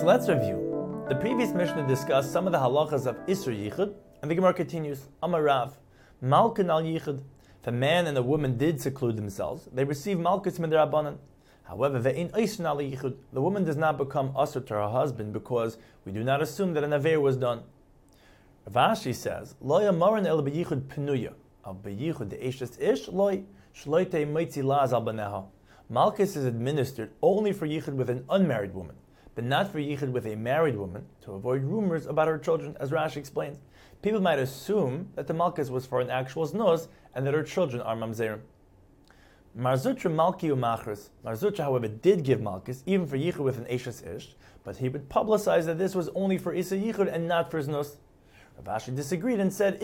So let's review. The previous Mishnah discussed some of the halachas of Isur Yichud, and the Gemara continues, Amar Rav, Malkin al Yichud. If a man and a woman did seclude themselves, they receive Malkus Midrabanan. However, ve'in Isur al Yichud, the woman does not become Asur to her husband because we do not assume that an Aver was done. Rav Ashi says, Lo yamaran el beyichud penuya, al beyichud de eshes ish loy, shloite moitzi laz al baneha. Malkus is administered only for Yichud with an unmarried woman, but not for Yichud with a married woman, to avoid rumors about her children, as Rashi explains. People might assume that the Malkus was for an actual znos, and that her children are mamzerim. Mar Zutra Malki Umachris. Mar Zutra, however, did give Malkus, even for Yichud with an eshes ish, but he would publicize that this was only for Isa Yichud and not for znos. Rav Ashi disagreed and said,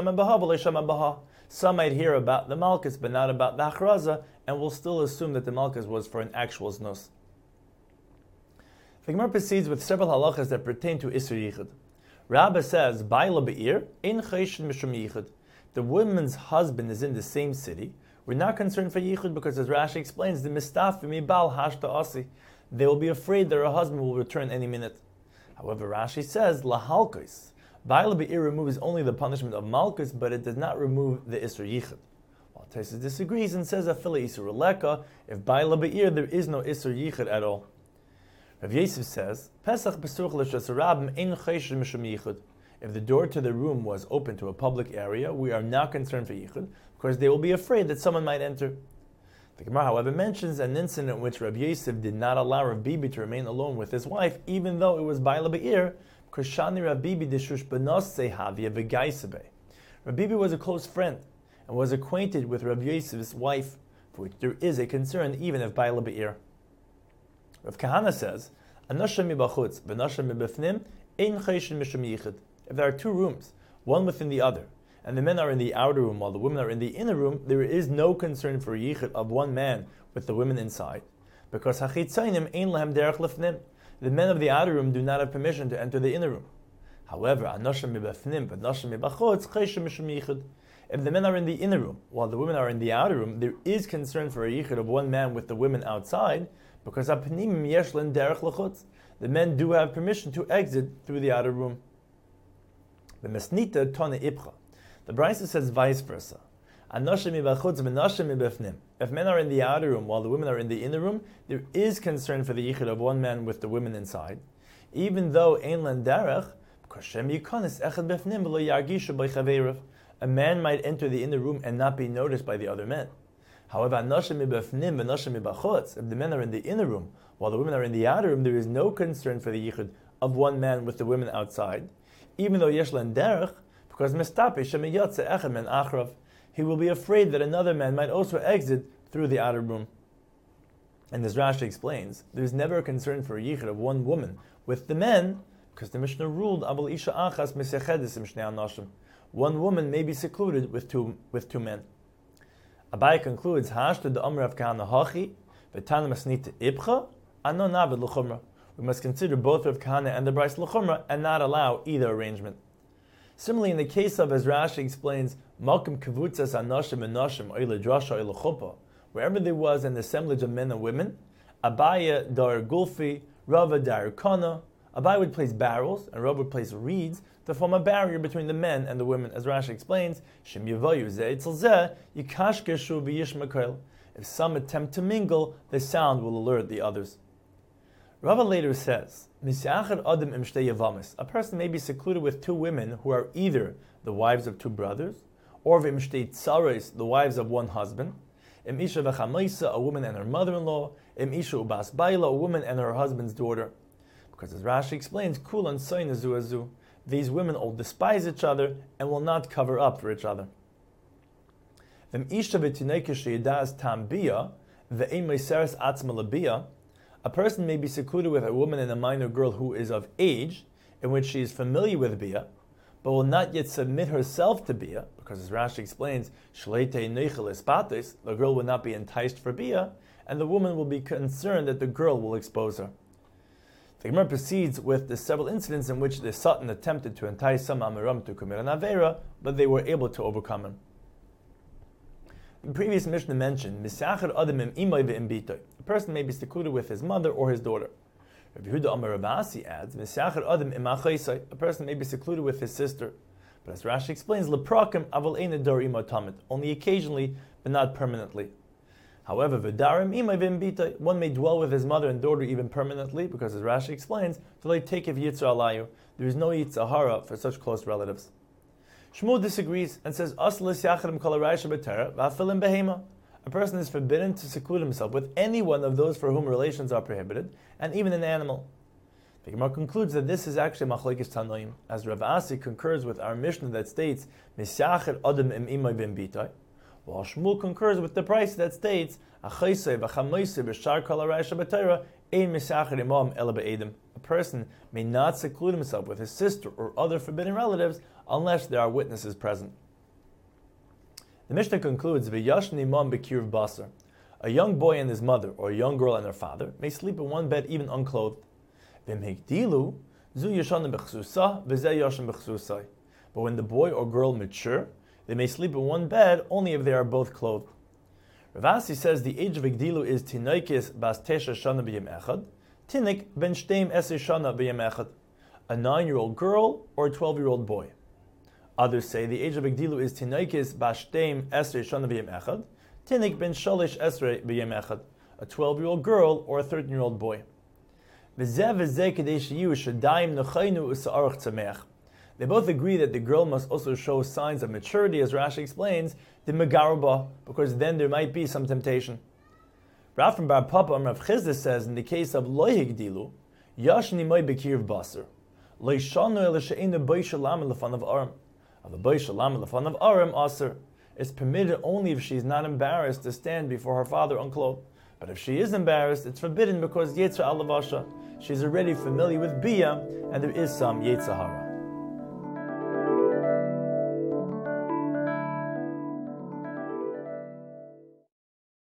some might hear about the Malkus, but not about the Achraza, and will still assume that the Malkus was for an actual znos. The Gemara proceeds with several halachas that pertain to Isur Yichud. Rabba says, Baila Be'ir, Ein Chayshin Mishum Yichud. The woman's husband is in the same city. We're not concerned for Yichud because, as Rashi explains, the Mistafi Mibal Hashta Asi. They will be afraid that her husband will return any minute. However, Rashi says, Lahalkos. Baila Be'ir removes only the punishment of Malkus, but it does not remove the Isur Yichud. While Taisus disagrees and says, Afila Isur Uleka, if Baila Be'ir, there is no Isur Yichud at all. Rav Yosef says, Pesach Pesuch L'Shasarabim Ein Chayshin Mishum Yichud. If the door to the room was open to a public area, we are not concerned for Yichud, because they will be afraid that someone might enter. The Gemara, however, mentions an incident in which Rav Yosef did not allow Rav Bibi to remain alone with his wife, even though it was Baila Be'ir, because Shani Rav Bibi Deshush Benos Sehavia V'Gaisebe. Rav Bibi was a close friend, and was acquainted with Rav Yosef's wife, for which there is a concern even if Baila Be'ir. Rav Kahana says, Anashim mibachutz, v'nashim mibifnim, ein chayshin mishum yichud. If there are two rooms, one within the other, and the men are in the outer room while the women are in the inner room, there is no concern for yichud of one man with the women inside, because hachitzaynim ein lahem derech lifnim. The men of the outer room do not have permission to enter the inner room. However, anashim mibifnim, v'nashim mibachutz, chayshin mishum yichud. If the men are in the inner room while the women are in the outer room, there is concern for a yichud of one man with the women outside, because the men do have permission to exit through the outer room. The Mesnita Tone Ibcha. The Brisa says vice versa. If men are in the outer room while the women are in the inner room, there is concern for the yichud of one man with the women inside, even though ein len derech, a man might enter the inner room and not be noticed by the other men. However, if the men are in the inner room while the women are in the outer room, there is no concern for the yichud of one man with the women outside, even though yesh len derech, because he will be afraid that another man might also exit through the outer room. And as Rashi explains, there is never a concern for a yichud of one woman with the men, because the Mishnah ruled Abul Isha Achas Mesechedes Mishnei Anashim. One woman may be secluded with two men. Abai concludes, Hashtu the Amr of Kahana Hachi, V'tana Masnita Ibcha, Ano Navid L'chumra. We must consider both Rav Kahana and the Bryce L'chumra and not allow either arrangement. Similarly, in the case of, as Rashi explains, Malkim Kavutzas Anashim and Nashim Oile Drasha Oile Chuppah, wherever there was an assemblage of men and women, Abaya Dar Gulfi, Rava Dar Kana, Abai would place barrels and Rav would place reeds to form a barrier between the men and the women. As Rashi explains, if some attempt to mingle, the sound will alert the others. Rava later says, a person may be secluded with two women who are either the wives of two brothers, or the wives of one husband, a woman and her mother-in-law, a woman and her husband's daughter. Because as Rashi explains, Kulan Soin Azu. These women all despise each other and will not cover up for each other. A person may be secluded with a woman and a minor girl who is of age, in which she is familiar with Bia, but will not yet submit herself to Bia, because as Rashi explains, the girl will not be enticed for Bia, and the woman will be concerned that the girl will expose her. The Gemara proceeds with the several incidents in which the Satan attempted to entice some Amiram to commit an Avera, but they were able to overcome him. The previous Mishnah mentioned, a person may be secluded with his mother or his daughter. Rabbi Yehuda Amar Rav Asi adds, a person may be secluded with his sister. But as Rashi explains, leprakim aval ein adar imo tamid, only occasionally, but not permanently. However, v'darim imay v'imbita, one may dwell with his mother and daughter even permanently, because as Rashi explains, to take of yitzra alayu, there is no yitzahara for such close relatives. Shmuel disagrees and says, Aslis yachadim kol haraisha b'tera v'afilim behema. A person is forbidden to seclude himself with any one of those for whom relations are prohibited, and even an animal. The Gemara concludes that this is actually machlekes tanoim, as Rav Asi concurs with our Mishnah that states Misyacher adam im imay v'imbitai, while Shmuel concurs with the price that states Achaysei v'chamoysei b'shar kol haraisha b'tera ein misyacher imam ela be'edim. A person may not seclude himself with his sister or other forbidden relatives unless there are witnesses present. The Mishnah concludes v'yashin imam b'kirv basar. A young boy and his mother, or a young girl and her father, may sleep in one bed even unclothed. But when the boy or girl mature, they may sleep in one bed only if they are both clothed. Rav Asi says the age of Igdilu is Tinoikis bas tesha shana b'yem echad, Tinik ben shteim eser shana b'yem echad, a 9-year-old girl or a 12-year-old boy. Others say the age of Igdilu is Tinoikis bas shteim eser shana b'yem echad, Tinik ben shalish esrei b'yem echad, a 12-year-old girl or a 13-year-old boy. They both agree that the girl must also show signs of maturity, as Rashi explains, the megaruba, because then there might be some temptation. Rav from Bar Papa Rav Chizda says in the case of loy higdilu, yashni moy bekirv baser, loy shanu el she'enu boy shalam lefan of aram, of a boy shalam lefan of aram aser. It's permitted only if she is not embarrassed to stand before her father unclothed. But if she is embarrassed, it's forbidden because Yetzra Alavasha. She's already familiar with Bia, and there is some Yetzahara.